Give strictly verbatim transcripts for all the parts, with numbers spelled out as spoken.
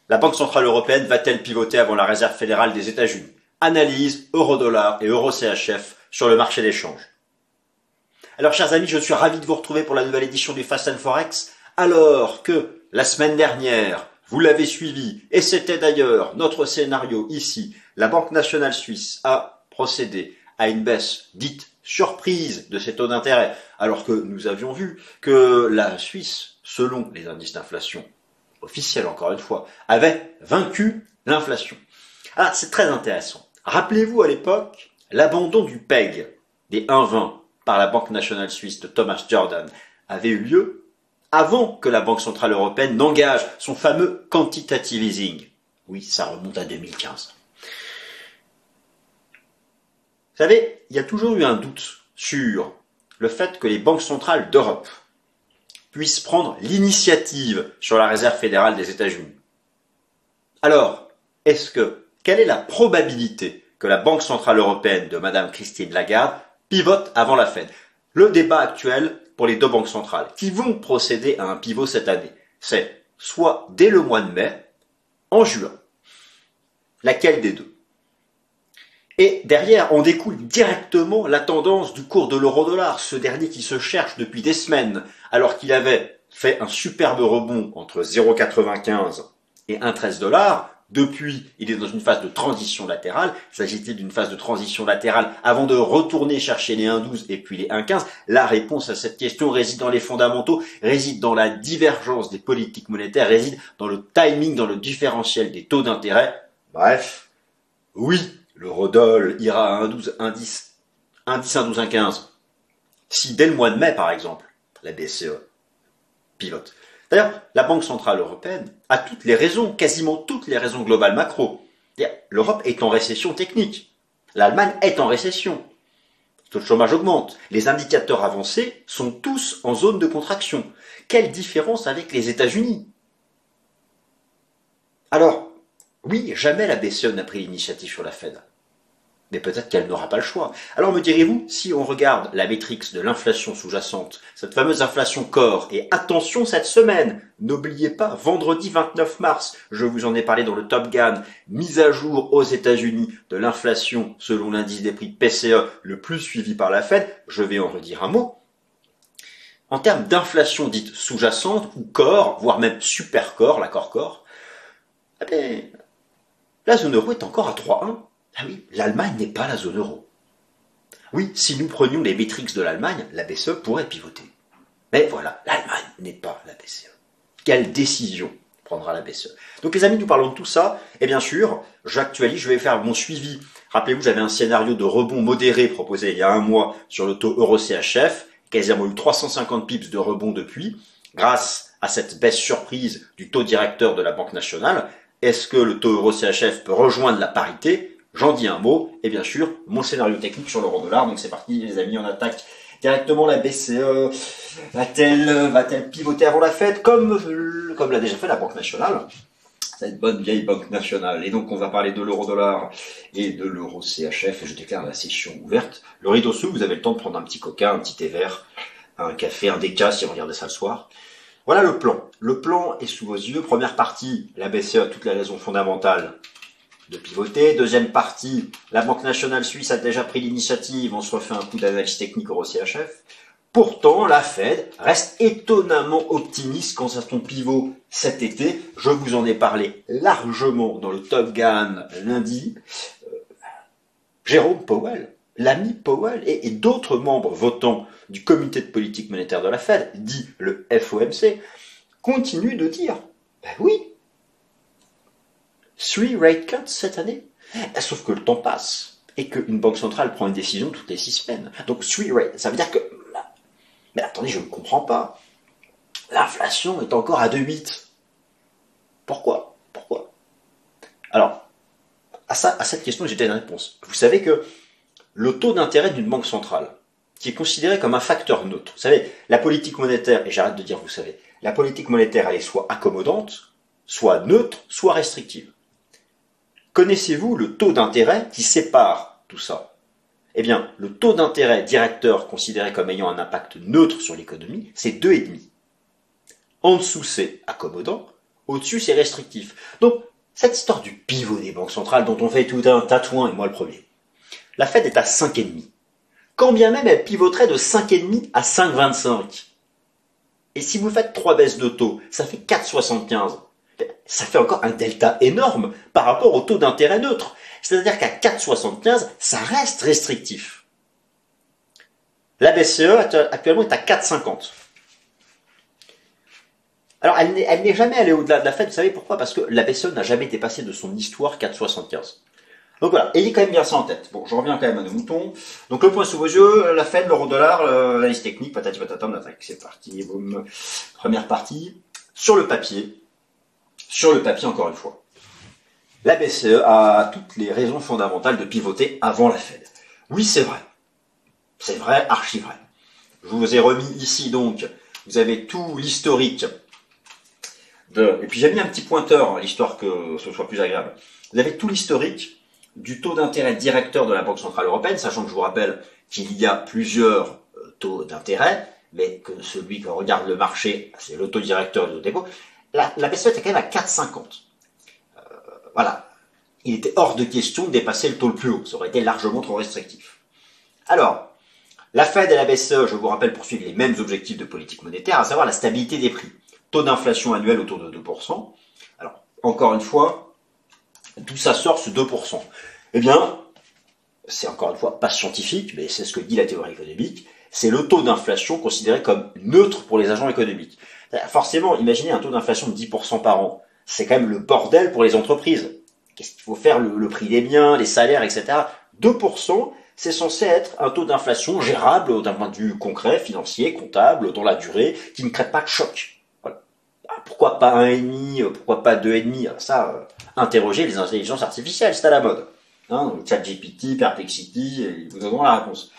La Banque centrale européenne va-t-elle pivoter avant la Réserve fédérale des États-Unis? Analyse euro-dollar et euro-C H F sur le marché d'échange. Alors chers amis, je suis ravi de vous retrouver pour la nouvelle édition du Fast and Forex, alors que la semaine dernière, vous l'avez suivi, et c'était d'ailleurs notre scénario ici, la Banque nationale suisse a procédé à une baisse dite surprise de ses taux d'intérêt, alors que nous avions vu que la Suisse, selon les indices d'inflation officiels encore une fois, avait vaincu l'inflation. Ah, c'est très intéressant. Rappelez-vous à l'époque, l'abandon du P E G, des un virgule vingt, par la Banque nationale suisse de Thomas Jordan, avait eu lieu avant que la Banque centrale européenne n'engage son fameux quantitative easing. Oui, ça remonte à deux mille quinze. Vous savez, il y a toujours eu un doute sur le fait que les banques centrales d'Europe puissent prendre l'initiative sur la Réserve fédérale des États-Unis. Alors, est-ce que, quelle est la probabilité que la Banque centrale européenne de Madame Christine Lagarde pivote avant la Fed? Le débat actuel pour les deux banques centrales qui vont procéder à un pivot cette année, c'est soit dès le mois de mai, en juin. Laquelle des deux? Et derrière, on découle directement la tendance du cours de l'euro-dollar, ce dernier qui se cherche depuis des semaines, alors qu'il avait fait un superbe rebond entre zéro virgule quatre-vingt-quinze et un virgule treize dollars. Depuis, il est dans une phase de transition latérale. S'agit-il d'une phase de transition latérale avant de retourner chercher les un virgule douze et puis les un virgule quinze? La réponse à cette question réside dans les fondamentaux, réside dans la divergence des politiques monétaires, réside dans le timing, dans le différentiel des taux d'intérêt. Bref, oui, l'eurodoll ira à un virgule douze, un virgule dix, un virgule dix, un virgule douze, un virgule quinze. Si dès le mois de mai, par exemple, la B C E pivote. D'ailleurs, la Banque centrale européenne a toutes les raisons, quasiment toutes les raisons globales macro. L'Europe est en récession technique. L'Allemagne est en récession. Le taux de chômage augmente. Les indicateurs avancés sont tous en zone de contraction. Quelle différence avec les États-Unis? Alors, oui, jamais la B C E n'a pris l'initiative sur la Fed. Mais peut-être qu'elle n'aura pas le choix. Alors me direz-vous, si on regarde la métrique de l'inflation sous-jacente, cette fameuse inflation core, et attention cette semaine, n'oubliez pas, vendredi vingt-neuf mars, je vous en ai parlé dans le Top Gun, mise à jour aux États-Unis de l'inflation selon l'indice des prix P C E, le plus suivi par la Fed, je vais en redire un mot. En termes d'inflation dite sous-jacente, ou core, voire même super core, la core core, eh bien, la zone euro est encore à trois virgule un. Ah oui, l'Allemagne n'est pas la zone euro. Oui, si nous prenions les métriques de l'Allemagne, la B C E pourrait pivoter. Mais voilà, l'Allemagne n'est pas la B C E. Quelle décision prendra la B C E? Donc les amis, nous parlons de tout ça, et bien sûr, j'actualise, je vais faire mon suivi. Rappelez-vous, j'avais un scénario de rebond modéré proposé il y a un mois sur le taux euro-C H F, quasiment eu trois cent cinquante pips de rebond depuis, grâce à cette baisse surprise du taux directeur de la Banque nationale. Est-ce que le taux euro-C H F peut rejoindre la parité? J'en dis un mot, et bien sûr, mon scénario technique sur l'euro-dollar. Donc c'est parti, les amis, on attaque directement la B C E. Va-t-elle, va-t-elle pivoter avant la Fed, comme, comme l'a déjà fait la Banque nationale? Cette bonne vieille Banque nationale. Et donc on va parler de l'euro-dollar et de l'euro-C H F, et je déclare la session ouverte. Le rideau sous, vous avez le temps de prendre un petit coca, un petit thé vert, un café, un déca, si vous regardez ça le soir. Voilà le plan. Le plan est sous vos yeux. Première partie, la B C E a toutes les raisons fondamentales de pivoter. Deuxième partie, la Banque nationale suisse a déjà pris l'initiative, on se refait un coup d'analyse technique au C H F. Pourtant, la Fed reste étonnamment optimiste quant à son pivot cet été. Je vous en ai parlé largement dans le Top Gun lundi. Euh, Jérôme Powell, l'ami Powell et, et d'autres membres votants du comité de politique monétaire de la Fed, dit le F O M C, continuent de dire, ben oui, three rate cuts cette année. Sauf que le temps passe et qu'une banque centrale prend une décision toutes les six semaines. Donc three rate, ça veut dire que... Mais attendez, je ne comprends pas. L'inflation est encore à deux virgule huit. Pourquoi? Pourquoi? Alors, à, ça, à cette question, j'ai déjà une réponse. Vous savez que le taux d'intérêt d'une banque centrale, qui est considéré comme un facteur neutre, vous savez, la politique monétaire, et j'arrête de dire vous savez, la politique monétaire, elle est soit accommodante, soit neutre, soit restrictive. Connaissez-vous le taux d'intérêt qui sépare tout ça? Eh bien, le taux d'intérêt directeur considéré comme ayant un impact neutre sur l'économie, c'est deux virgule cinq. En dessous, c'est accommodant. Au-dessus, c'est restrictif. Donc, cette histoire du pivot des banques centrales dont on fait tout un tatouin, et moi le premier. La Fed est à cinq virgule cinq. Quand bien même elle pivoterait de cinq virgule cinq à cinq virgule vingt-cinq. Et si vous faites trois baisses de taux, ça fait quatre virgule soixante-quinze. Ça fait encore un delta énorme par rapport au taux d'intérêt neutre. C'est-à-dire qu'à quatre virgule soixante-quinze, ça reste restrictif. La B C E actuellement est à quatre virgule cinquante. Alors, elle n'est, elle n'est jamais allée au-delà de la Fed, vous savez pourquoi? Parce que la B C E n'a jamais dépassé de son histoire quatre virgule soixante-quinze. Donc voilà, ayez quand même bien ça en tête. Bon, je reviens quand même à nos moutons. Donc le point sous vos yeux, la Fed, l'euro-dollar, l'analyse technique, patati patata, on attaque, c'est parti, boum. Première partie. Sur le papier, sur le papier encore une fois, la B C E a toutes les raisons fondamentales de pivoter avant la Fed. Oui, c'est vrai. C'est vrai, archi vrai. Je vous ai remis ici donc, vous avez tout l'historique de... Et puis j'ai mis un petit pointeur, hein, l'histoire que ce soit plus agréable. Vous avez tout l'historique du taux d'intérêt directeur de la Banque Centrale Européenne, sachant que je vous rappelle qu'il y a plusieurs taux d'intérêt, mais que celui que regarde le marché, c'est le taux directeur du dépôt. La, la B C E était quand même à quatre virgule cinquante. Euh, voilà. Il était hors de question de dépasser le taux le plus haut. Ça aurait été largement trop restrictif. Alors, la Fed et la B C E, je vous rappelle, poursuivent les mêmes objectifs de politique monétaire, à savoir la stabilité des prix. Taux d'inflation annuel autour de deux pour cent. Alors, encore une fois, d'où ça sort ce deux pour cent? Eh bien, c'est encore une fois pas scientifique, mais c'est ce que dit la théorie économique, c'est le taux d'inflation considéré comme neutre pour les agents économiques. Forcément, imaginez un taux d'inflation de dix pour cent par an. C'est quand même le bordel pour les entreprises. Qu'est-ce qu'il faut faire? Le, le prix des biens, les salaires, et cetera. deux pour cent, c'est censé être un taux d'inflation gérable d'un point de vue concret, financier, comptable, dans la durée, qui ne crée pas de choc. Voilà. Pourquoi pas un virgule cinq, pourquoi pas deux virgule cinq? Ça, euh, interrogez les intelligences artificielles, c'est à la mode. Hein, ChatGPT, Perplexity, ils vous donneront la réponse.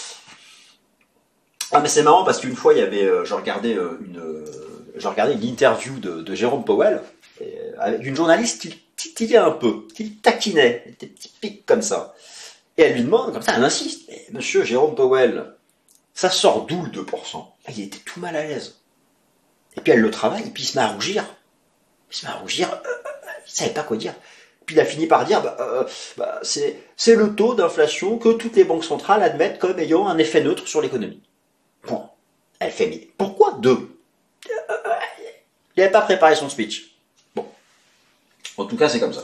Ah mais c'est marrant parce qu'une fois il y avait, euh, je regardais euh, une, euh, je regardais une interview de, de Jérôme Powell et, euh, avec une journaliste qui le titillait un peu, qui le taquinait, des petits pics comme ça. Et elle lui demande comme ça, elle insiste, mais monsieur Jérôme Powell, ça sort d'où le deux pour cent? Il était tout mal à l'aise. Et puis elle le travaille et puis il se met à rougir. Il se met à rougir, euh, euh, il savait pas quoi dire. Puis il a fini par dire, bah, euh, bah, c'est, c'est le taux d'inflation que toutes les banques centrales admettent comme ayant un effet neutre sur l'économie. Bon, elle fait, mais pourquoi deux? Il n'avait pas préparé son speech. Bon, en tout cas, c'est comme ça.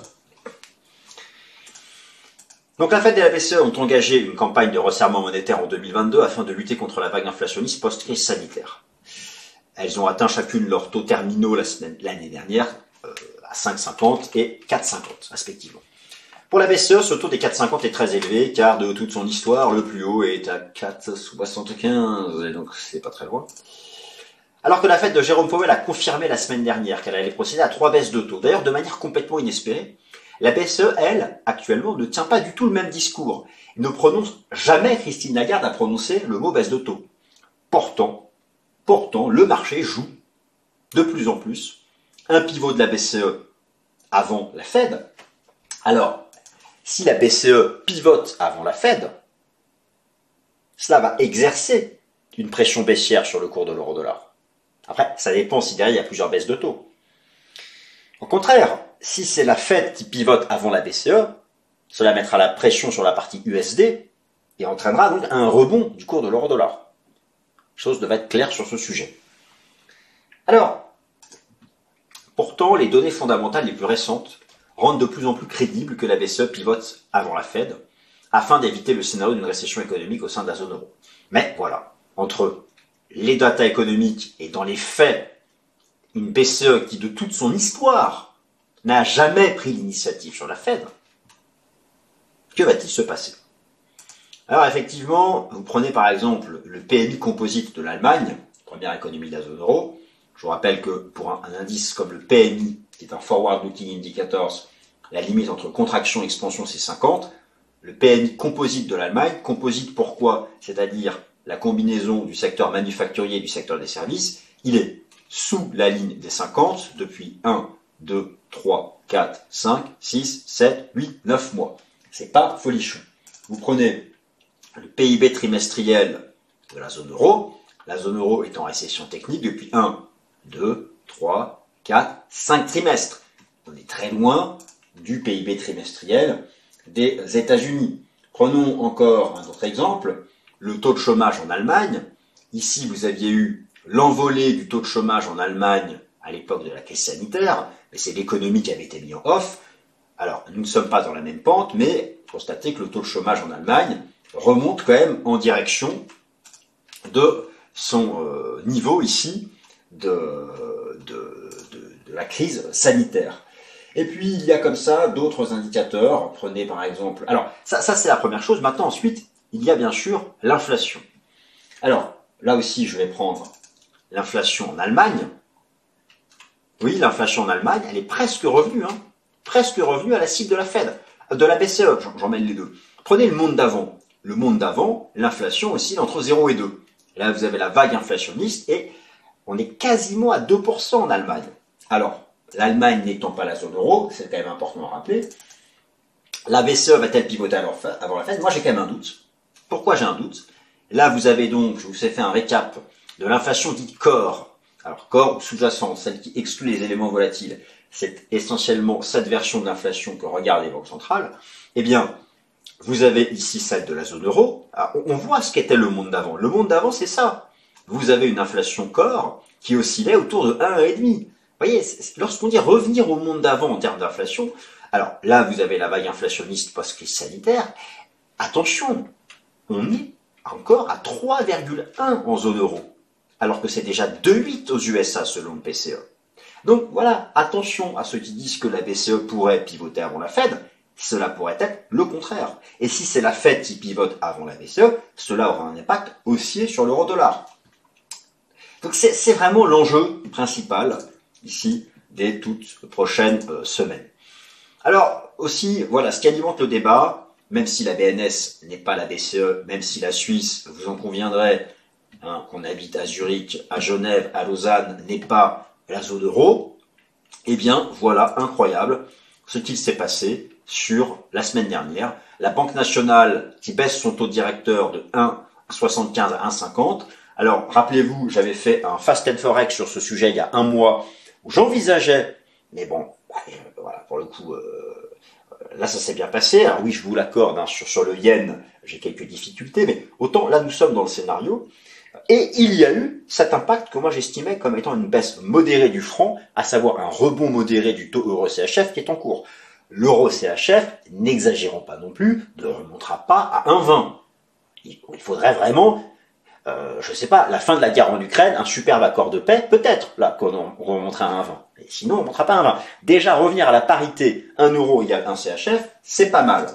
Donc la Fed et la B C E ont engagé une campagne de resserrement monétaire en deux mille vingt-deux afin de lutter contre la vague inflationniste post-crise sanitaire. Elles ont atteint chacune leurs taux terminaux la semaine, l'année dernière, euh, à cinq virgule cinquante et quatre virgule cinquante, respectivement. Pour la B C E, ce taux des quatre virgule cinquante est très élevé, car de toute son histoire, le plus haut est à quatre virgule soixante-quinze, et donc c'est pas très loin. Alors que la Fed de Jérôme Powell a confirmé la semaine dernière qu'elle allait procéder à trois baisses de taux, d'ailleurs de manière complètement inespérée, la B C E, elle, actuellement, ne tient pas du tout le même discours. Elle ne prononce jamais, Christine Lagarde a prononcé le mot baisse de taux. Pourtant, pourtant, le marché joue de plus en plus un pivot de la B C E avant la Fed. Alors, si la B C E pivote avant la Fed, cela va exercer une pression baissière sur le cours de l'euro-dollar. Après, ça dépend si derrière il y a plusieurs baisses de taux. Au contraire, si c'est la Fed qui pivote avant la B C E, cela mettra la pression sur la partie U S D et entraînera donc un rebond du cours de l'euro-dollar. Chose devrait être claire sur ce sujet. Alors, pourtant, les données fondamentales les plus récentes rendent de plus en plus crédible que la B C E pivote avant la Fed, afin d'éviter le scénario d'une récession économique au sein de la zone euro. Mais voilà, entre les datas économiques et dans les faits, une B C E qui de toute son histoire n'a jamais pris l'initiative sur la Fed, que va-t-il se passer? Alors effectivement, vous prenez par exemple le P M I composite de l'Allemagne, première économie de la zone euro. Je vous rappelle que pour un, un indice comme le P M I, qui est un Forward Looking Indicators, la limite entre contraction et expansion c'est cinquante. Le P M I composite de l'Allemagne, composite pourquoi? C'est-à-dire la combinaison du secteur manufacturier et du secteur des services, il est sous la ligne des cinquante depuis un, deux, trois, quatre, cinq, six, sept, huit, neuf mois. C'est pas folichon. Vous prenez le P I B trimestriel de la zone euro. La zone euro est en récession technique depuis un, deux, trois, quatre, cinq trimestres. On est très loin du P I B trimestriel des États-Unis. Prenons encore un autre exemple, le taux de chômage en Allemagne. Ici, vous aviez eu l'envolée du taux de chômage en Allemagne à l'époque de la crise sanitaire, mais c'est l'économie qui avait été mise en off. Alors, nous ne sommes pas dans la même pente, mais constatez que le taux de chômage en Allemagne remonte quand même en direction de son euh, niveau ici de, de, de, de la crise sanitaire. Et puis, il y a comme ça d'autres indicateurs. Prenez par exemple... Alors, ça, ça c'est la première chose. Maintenant, ensuite, il y a bien sûr l'inflation. Alors, là aussi, je vais prendre l'inflation en Allemagne. Oui, l'inflation en Allemagne, elle est presque revenue, hein, presque revenue à la cible de la Fed, de la B C E, j'en mets les deux. Prenez le monde d'avant. Le monde d'avant, l'inflation oscille entre zéro et deux. Et là, vous avez la vague inflationniste et on est quasiment à deux pour cent en Allemagne. Alors, l'Allemagne n'étant pas la zone euro, c'est quand même important à rappeler, la B C E va-t-elle pivoter avant la Fed? Moi, j'ai quand même un doute. Pourquoi j'ai un doute? Là, vous avez donc, je vous ai fait un récap de l'inflation dite core. Alors, core ou sous-jacente, celle qui exclut les éléments volatiles, c'est essentiellement cette version de l'inflation que regardent les banques centrales. Eh bien, vous avez ici celle de la zone euro. Alors, on voit ce qu'était le monde d'avant. Le monde d'avant, c'est ça. Vous avez une inflation core qui oscillait autour de un virgule cinq. Vous voyez, lorsqu'on dit revenir au monde d'avant en termes d'inflation, alors là, vous avez la vague inflationniste post-crise sanitaire. Attention, on est encore à trois virgule un en zone euro, alors que c'est déjà deux virgule huit aux U S A selon le P C E. Donc voilà, attention à ceux qui disent que la B C E pourrait pivoter avant la Fed, cela pourrait être le contraire. Et si c'est la Fed qui pivote avant la B C E, cela aura un impact haussier sur l'euro-dollar. Donc c'est vraiment l'enjeu principal ici des toutes prochaines euh, semaines. Alors aussi, voilà, ce qui alimente le débat, même si la B N S n'est pas la B C E, même si la Suisse, vous en conviendrez, hein, qu'on habite à Zurich, à Genève, à Lausanne, n'est pas la zone euro, eh bien voilà, incroyable ce qu'il s'est passé sur la semaine dernière. La Banque nationale qui baisse son taux directeur de un virgule soixante-quinze à un virgule cinquante. Alors, rappelez-vous, j'avais fait un Fast and Forex sur ce sujet il y a un mois, où j'envisageais, mais bon, euh, voilà, pour le coup, euh, là ça s'est bien passé. Alors oui, je vous l'accorde, hein, sur, sur le yen, j'ai quelques difficultés, mais autant là nous sommes dans le scénario. Et il y a eu cet impact que moi j'estimais comme étant une baisse modérée du franc, à savoir un rebond modéré du taux euro C H F qui est en cours. L'euro C H F, n'exagérons pas non plus, ne remontera pas à un virgule vingt. Il faudrait vraiment, euh, je sais pas, la fin de la guerre en Ukraine, un superbe accord de paix, peut-être, là, qu'on remontera à un virgule vingt. Et sinon, on ne remontera pas à un virgule vingt. Déjà, revenir à la parité un euro égale un C H F, c'est pas mal.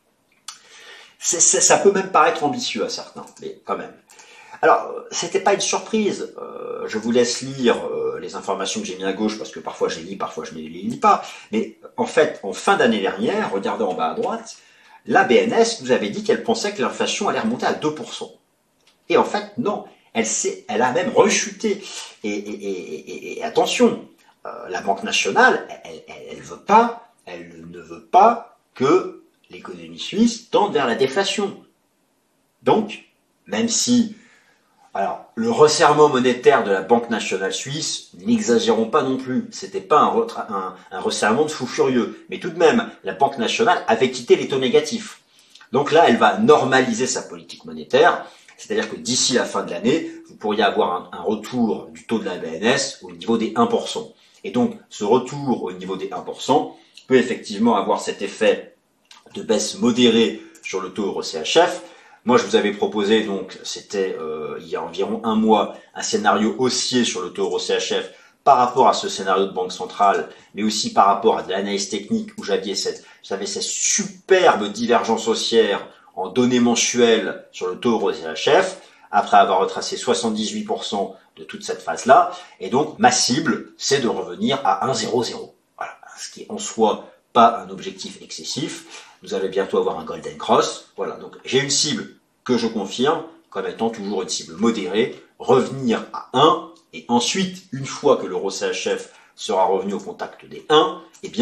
C'est, c'est, ça peut même paraître ambitieux à certains, mais quand même. Alors, c'était pas une surprise. Euh, je vous laisse lire euh, les informations que j'ai mis à gauche parce que parfois je les lis, parfois je ne les lis pas. Mais en fait, en fin d'année dernière, regardez en bas à droite, la B N S nous avait dit qu'elle pensait que l'inflation allait remonter à deux pour cent. Et en fait, non. Elle, s'est, elle a même rechuté. Et, et, et, et, et attention, euh, la Banque nationale, elle, elle, elle veut pas, elle ne veut pas que l'économie suisse tende vers la déflation. Donc, même si Alors, le resserrement monétaire de la Banque nationale suisse, n'exagérons pas non plus, c'était pas un, un, un resserrement de fou furieux, mais tout de même, la Banque nationale avait quitté les taux négatifs. Donc là, elle va normaliser sa politique monétaire, c'est-à-dire que d'ici la fin de l'année, vous pourriez avoir un, un retour du taux de la B N S au niveau des un pour cent. Et donc, ce retour au niveau des un pour cent peut effectivement avoir cet effet de baisse modérée sur le taux euro C H F. Moi, je vous avais proposé, donc, c'était euh, il y a environ un mois, un scénario haussier sur le taux euro C H F par rapport à ce scénario de banque centrale, mais aussi par rapport à de l'analyse technique où j'avais cette, j'avais cette superbe divergence haussière en données mensuelles sur le taux euro C H F, après avoir retracé soixante-dix-huit pour cent de toute cette phase-là. Et donc, ma cible, c'est de revenir à un virgule zéro zéro. Voilà, ce qui est en soi pas un objectif excessif. Vous allez bientôt avoir un Golden Cross. Voilà, donc j'ai une cible que je confirme comme étant toujours une cible modérée, revenir à un, et ensuite, une fois que l'euro C H F sera revenu au contact des un, eh bien,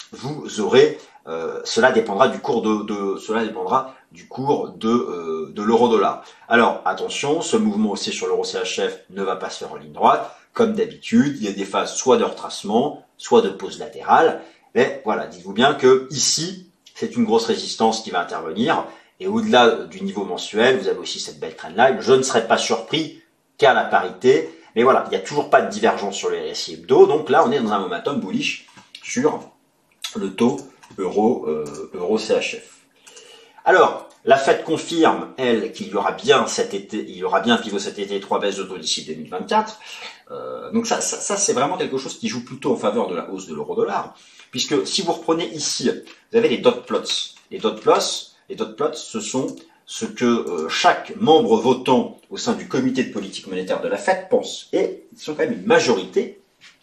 vous aurez, euh, cela dépendra du cours de, de cela dépendra du cours de, euh, de l'euro-dollar. Alors attention, ce mouvement aussi sur l'euro C H F ne va pas se faire en ligne droite. Comme d'habitude, il y a des phases soit de retracement, soit de pause latérale. Mais voilà, dites-vous bien que ici, c'est une grosse résistance qui va intervenir. Et au-delà du niveau mensuel, vous avez aussi cette belle trendline. Je ne serais pas surpris qu'à la parité. Mais voilà, il n'y a toujours pas de divergence sur les récits hebdo. Donc là, on est dans un momentum bullish sur le taux euro, euh, euro C H F. Alors, la Fed confirme, elle, qu'il y aura bien cet été, il y aura bien pivot cet été, trois baisses de taux d'ici deux mille vingt-quatre. Euh, donc ça, ça, ça c'est vraiment quelque chose qui joue plutôt en faveur de la hausse de l'euro-dollar, puisque si vous reprenez ici, vous avez les dot plots. Les dot plots, les dot plots, ce sont ce que euh, chaque membre votant au sein du comité de politique monétaire de la Fed pense. Et ils sont quand même une majorité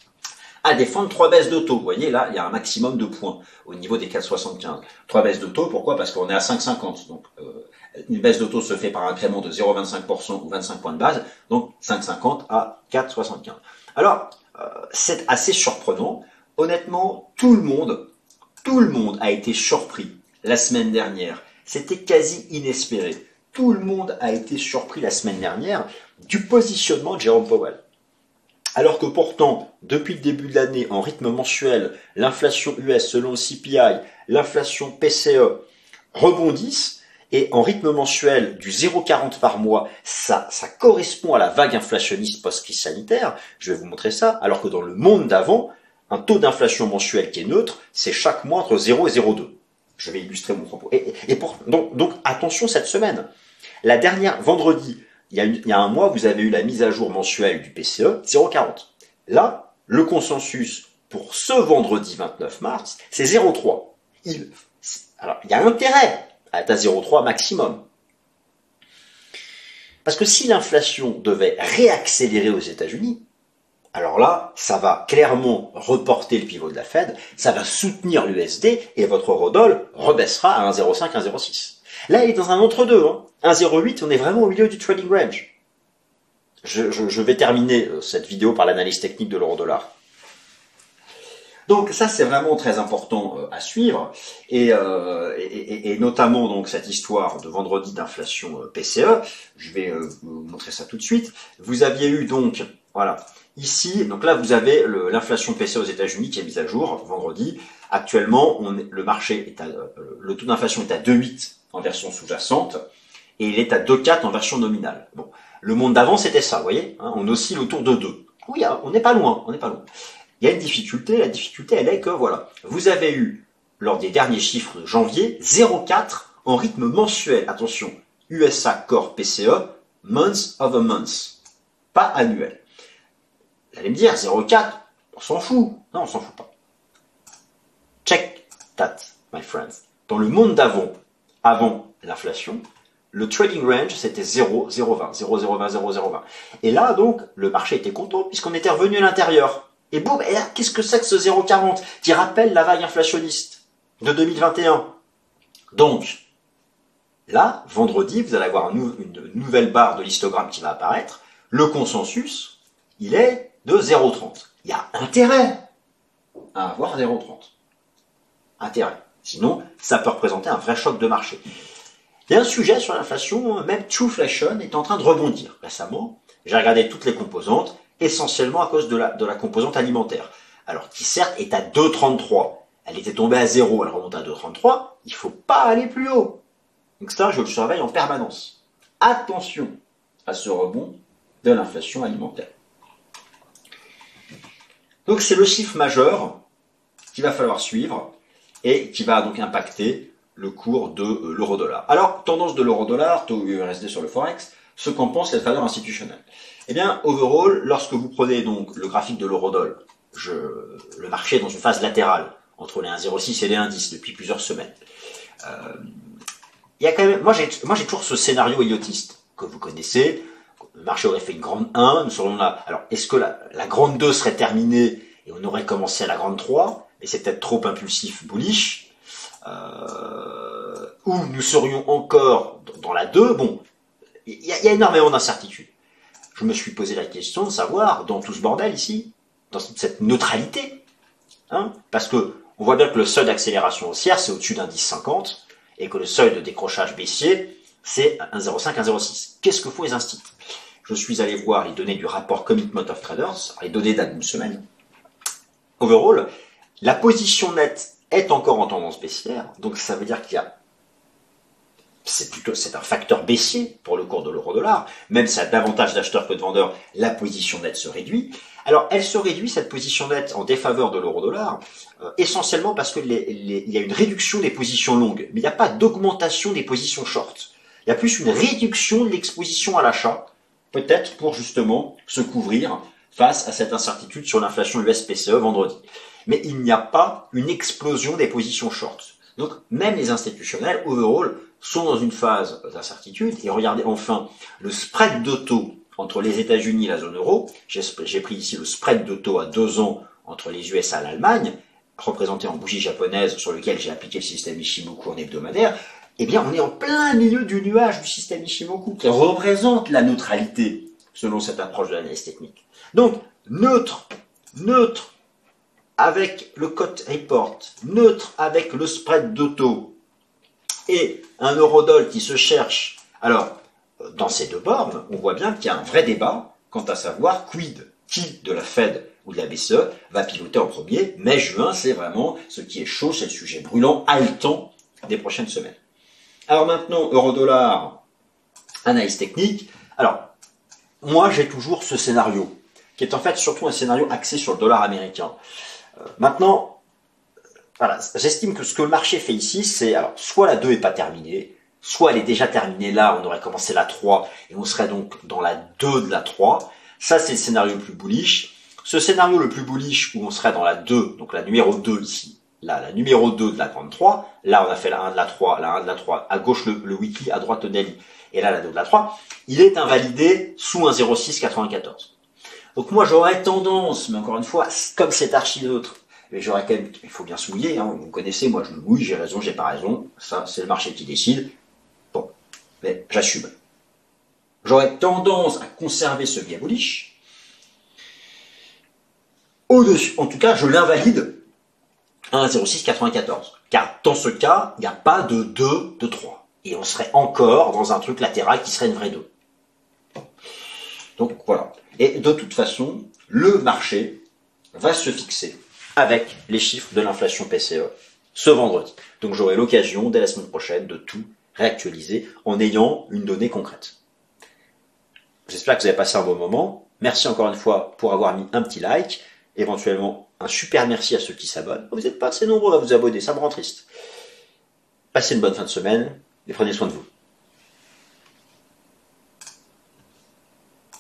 à défendre trois baisses de taux. Vous voyez, là, il y a un maximum de points au niveau des quatre virgule soixante-quinze. Trois baisses de taux, pourquoi? Parce qu'on est à cinq virgule cinquante. Donc, euh, une baisse de taux se fait par un incrément de zéro virgule vingt-cinq pour cent ou vingt-cinq points de base. Donc, cinq virgule cinquante à quatre virgule soixante-quinze. Alors, euh, c'est assez surprenant. Honnêtement, tout le monde, tout le monde a été surpris la semaine dernière. C'était quasi inespéré. Tout le monde a été surpris la semaine dernière du positionnement de Jérôme Powell. Alors que pourtant, depuis le début de l'année, en rythme mensuel, l'inflation U S selon le C P I, l'inflation P C E rebondissent, et en rythme mensuel du zéro virgule quarante par mois, ça, ça correspond à la vague inflationniste post-crise sanitaire. Je vais vous montrer ça, alors que dans le monde d'avant, un taux d'inflation mensuel qui est neutre, c'est chaque mois entre zéro et zéro virgule deux. Je vais illustrer mon propos. Et, et pour, donc, donc attention cette semaine. La dernière, vendredi, Il y, a une, il y a un mois, vous avez eu la mise à jour mensuelle du P C E, zéro virgule quarante. Là, le consensus pour ce vendredi vingt-neuf mars, c'est zéro virgule trois. Il, alors, il y a intérêt à être à zéro virgule trois maximum. Parce que si l'inflation devait réaccélérer aux États-Unis, alors là, ça va clairement reporter le pivot de la Fed, ça va soutenir l'U S D et votre eurodoll rebaissera à un virgule zéro cinq, un virgule zéro six. Là, il est dans un entre-deux. Hein. un virgule zéro huit, on est vraiment au milieu du trading range. Je, je, je vais terminer cette vidéo par l'analyse technique de l'euro-dollar. Donc ça, c'est vraiment très important à suivre. Et, euh, et, et, et notamment donc cette histoire de vendredi d'inflation P C E. Je vais euh, vous montrer ça tout de suite. Vous aviez eu donc, voilà, ici, donc là, vous avez l'inflation P C E aux États-Unis qui est mise à jour vendredi. Actuellement, on est, le marché est à, le taux d'inflation est à deux virgule huit en version sous-jacente et il est à deux virgule quatre en version nominale. Bon, le monde d'avant c'était ça, vous voyez, hein, on oscille autour de deux. Oui, on n'est pas loin, on n'est pas loin. Il y a une difficulté, la difficulté elle est que voilà, vous avez eu lors des derniers chiffres de janvier zéro virgule quatre en rythme mensuel. Attention, U S A Core P C E, month of a month, pas annuel. Vous allez me dire zéro virgule quatre, on s'en fout. Non, on s'en fout pas. Check that, my friends. Dans le monde d'avant, avant l'inflation, le trading range, c'était zéro, zéro vingt, zéro, zéro vingt, zéro, zéro vingt. Et là, donc, le marché était content puisqu'on était revenu à l'intérieur. Et boum, et là, qu'est-ce que c'est que ce zéro virgule quarante qui rappelle la vague inflationniste de deux mille vingt et un? Donc, là, vendredi, vous allez avoir une, une nouvelle barre de l'histogramme qui va apparaître. Le consensus, il est de zéro virgule trente. Il y a intérêt à avoir zéro virgule trente. Intérêt. Sinon, ça peut représenter un vrai choc de marché. Il y a un sujet sur l'inflation, même Trueflation est en train de rebondir. Récemment, j'ai regardé toutes les composantes, essentiellement à cause de la, de la composante alimentaire. Alors, qui certes est à deux virgule trente-trois. Elle était tombée à zéro, elle remonte à deux virgule trente-trois. Il ne faut pas aller plus haut. Donc ça, je le surveille en permanence. Attention à ce rebond de l'inflation alimentaire. Donc c'est le chiffre majeur qu'il va falloir suivre et qui va donc impacter le cours de euh, l'euro-dollar. Alors, tendance de l'euro-dollar, taux U R S D sur le Forex, ce qu'en pense cette valeur institutionnelle. Eh bien, overall, lorsque vous prenez donc le graphique de l'euro-dollar, je, le marché est dans une phase latérale entre les un virgule zéro six et les un virgule dix depuis plusieurs semaines. Euh, il y a quand même, moi j'ai, moi j'ai toujours ce scénario idiotiste que vous connaissez. Le marché aurait fait une grande un, nous serions là. Alors, est-ce que la, la grande deux serait terminée et on aurait commencé à la grande trois, mais c'est peut-être trop impulsif, bullish, euh, ou nous serions encore dans la deux. Bon, il y, y a énormément d'incertitudes. Je me suis posé la question de savoir, dans tout ce bordel ici, dans cette neutralité, hein, parce que on voit bien que le seuil d'accélération haussière, c'est au-dessus d'un dix cinquante, et que le seuil de décrochage baissier, c'est un zéro virgule cinq, un zéro virgule six. Qu'est-ce que font les instituts? Je suis allé voir les données du rapport Commitment of Traders, les données d'à d'une semaine. Overall, la position nette est encore en tendance baissière, donc ça veut dire qu'il y a, c'est plutôt, c'est un facteur baissier pour le cours de l'euro-dollar, même si y a davantage d'acheteurs que de vendeurs, la position nette se réduit. Alors, elle se réduit, cette position nette, en défaveur de l'euro-dollar, euh, essentiellement parce que les, les, il y a une réduction des positions longues, mais il n'y a pas d'augmentation des positions short. Il y a plus une réduction de l'exposition à l'achat, peut-être pour justement se couvrir face à cette incertitude sur l'inflation U S P C E vendredi. Mais il n'y a pas une explosion des positions short. Donc, même les institutionnels, overall, sont dans une phase d'incertitude. Et regardez enfin le spread de taux entre les États-Unis et la zone euro. J'ai pris ici le spread de taux à deux ans entre les U S A et l'Allemagne, représenté en bougie japonaise sur lequel j'ai appliqué le système Ishimoku en hebdomadaire. Eh bien, on est en plein milieu du nuage du système Ishimoku qui représente la neutralité selon cette approche de l'analyse technique. Donc, neutre, neutre avec le cote report, neutre avec le spread de taux et un eurodoll qui se cherche. Alors, dans ces deux bornes, on voit bien qu'il y a un vrai débat quant à savoir quid, qui de la Fed ou de la B C E va piloter en premier. Mai-juin, c'est vraiment ce qui est chaud, c'est le sujet brûlant, haletant des prochaines semaines. Alors maintenant, euro-dollar, analyse technique. Alors, moi j'ai toujours ce scénario, qui est en fait surtout un scénario axé sur le dollar américain. Euh, maintenant, voilà, j'estime que ce que le marché fait ici, c'est, alors, soit la deux n'est pas terminée, soit elle est déjà terminée là, on aurait commencé la trois, et on serait donc dans la deux de la trois. Ça, c'est le scénario le plus bullish. Ce scénario le plus bullish, où on serait dans la deux, donc la numéro deux ici, là, la numéro deux de la grande trois, là, on a fait la un de la trois, la un de la trois, à gauche le, le weekly, à droite le daily, et là, la deux de la trois, il est invalidé sous un zéro virgule six quatre-vingt-quatorze. Donc moi, j'aurais tendance, mais encore une fois, comme c'est archi neutre, mais j'aurais quand même, il faut bien se mouiller, hein, vous connaissez, moi je me mouille, j'ai raison, j'ai pas raison, ça, c'est le marché qui décide. Bon, mais j'assume. J'aurais tendance à conserver ce biais bullish. Au-dessus, en tout cas, je l'invalide à un zéro virgule six quatre-vingt-quatorze. Car dans ce cas, il n'y a pas de deux, de trois. Et on serait encore dans un truc latéral qui serait une vraie deux. Donc voilà. Et de toute façon, le marché va se fixer avec les chiffres de l'inflation P C E ce vendredi. Donc j'aurai l'occasion, dès la semaine prochaine, de tout réactualiser en ayant une donnée concrète. J'espère que vous avez passé un bon moment. Merci encore une fois pour avoir mis un petit like. Éventuellement, un super merci à ceux qui s'abonnent. Vous n'êtes pas assez nombreux à vous abonner, ça me rend triste. Passez une bonne fin de semaine et prenez soin de vous.